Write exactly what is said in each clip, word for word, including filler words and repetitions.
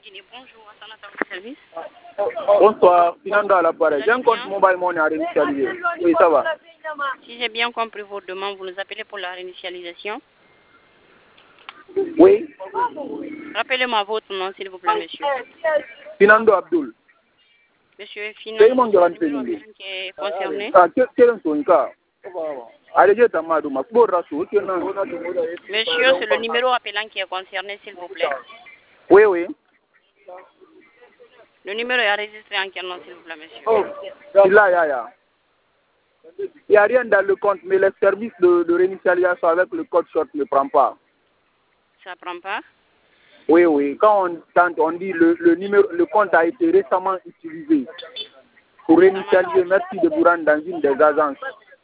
Guinée. Bonjour, Hassan à votre service. Bonsoir, Finando à l'appareil. J'ai un compte mobile money à réinitialiser. Oui, ça va. Si j'ai bien compris votre demande, vous nous appelez pour la réinitialisation. Oui. Rappelez-moi votre nom, s'il vous plaît, monsieur. Finando Abdul. Monsieur Finando, c'est le numéro qui est concerné. Ah, quel est son cas? Monsieur, c'est le numéro appelant qui est concerné, s'il vous plaît. Oui, oui. Le numéro est enregistré en quel nom, s'il vous plaît, monsieur? Oh, là, ya, ya. Il n'y a rien dans le compte, mais le service de, de réinitialisation avec le code short ne prend pas. Ça ne prend pas? Oui, oui. Quand on tente, on dit le, le numéro, le compte a été récemment utilisé pour réinitialiser. Merci de vous rendre dans une des agences.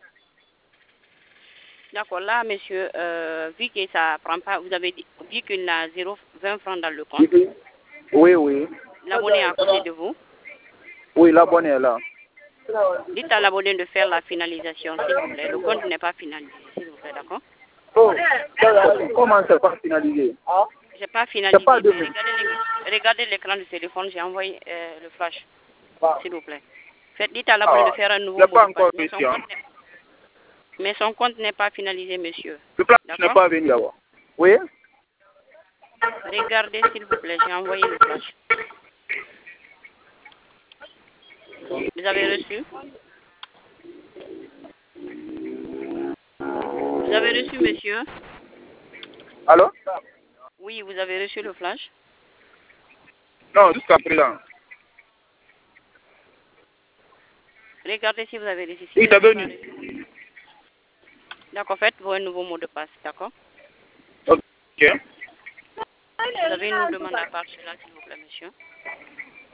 D'accord, là, monsieur, euh, vu que ça ne prend pas, vous avez dit, vu qu'il a zéro vingt francs dans le compte. Oui, oui. L'abonné est à côté de vous. Oui, l'abonné est là. Dites à l'abonné de faire la finalisation, s'il vous plaît. Le compte n'est pas finalisé, s'il vous plaît, d'accord? Oh, comment c'est pas finalisé? Je n'ai pas finalisé. Pas de... Regardez l'écran du téléphone, j'ai envoyé euh, le flash, s'il vous plaît. Faites, dites à l'abonné de faire un nouveau mot pas de encore passe. Mais son, compte mais son compte n'est pas finalisé, monsieur. Le flash n'est pas venu d'abord. Oui? Regardez, s'il vous plaît, j'ai envoyé le flash. Vous avez reçu? Vous avez reçu, monsieur? Allô? Oui, vous avez reçu le flash? Non, jusqu'à présent. Regardez si vous avez reçu. Si oui, c'est venu. D'accord, faites-vous un nouveau mot de passe, d'accord? Ok. Vous avez une demande à part cela, s'il vous plaît, monsieur?